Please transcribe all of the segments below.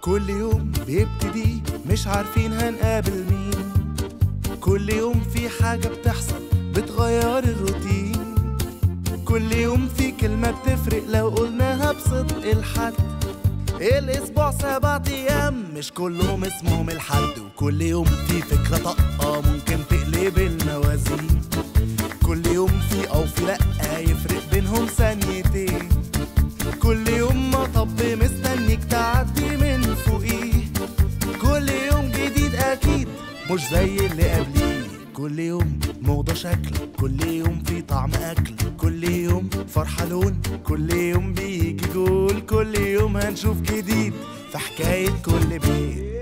كل يوم بيبتدي مش عارفين هنقابل مين. كل يوم في حاجة بتحصل بتغير الروتين. كل يوم في كلمة بتفرق لو قلناها بصدق الحد. الأسبوع 7 أيام مش كلهم اسمهم الحد. وكل يوم في فكرة طاقة ممكن تقلب الموازين. كل يوم في أو في لأ يفرق بينهم ثانيتين. كل يوم مطب مستنيك تعدي من فوقيه. كل يوم جديد أكيد مش زي اللي قبليه. كل يوم موضة شكل، كل يوم في طعم أكل، كل يوم فرحة لون، كل يوم بيجي جول. كل يوم هنشوف جديد في حكاية كل بيت.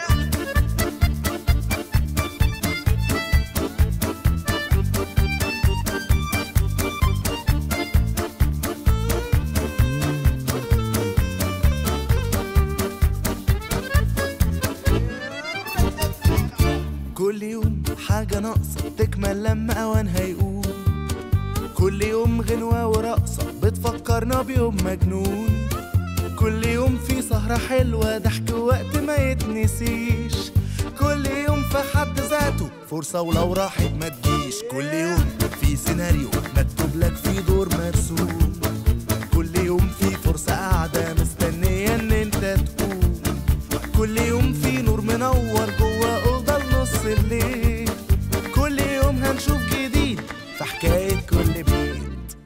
كل يوم حاجة ناقصة تكمل لما أوانها يقوم. كل يوم غنوة ورقصة بتفكرنا بيوم مجنون. كل يوم في سهرة حلوة ضحك وقت ما يتنسيش. كل يوم في حد ذاته فرصة ولو راحت ما تجيش. كل يوم في سيناريو مكتوب لك في دور مرسوم. كل يوم في فرصة قاعدة مستنية ان انت تقوم. كل يوم في نور منور جوه أوضة لنص الليل. كل يوم هنشوف جديد في حكاية كل بيت.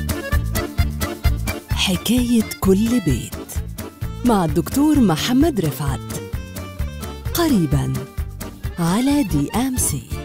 حكاية كل بيت مع الدكتور محمد رفعت، قريباً على DMC.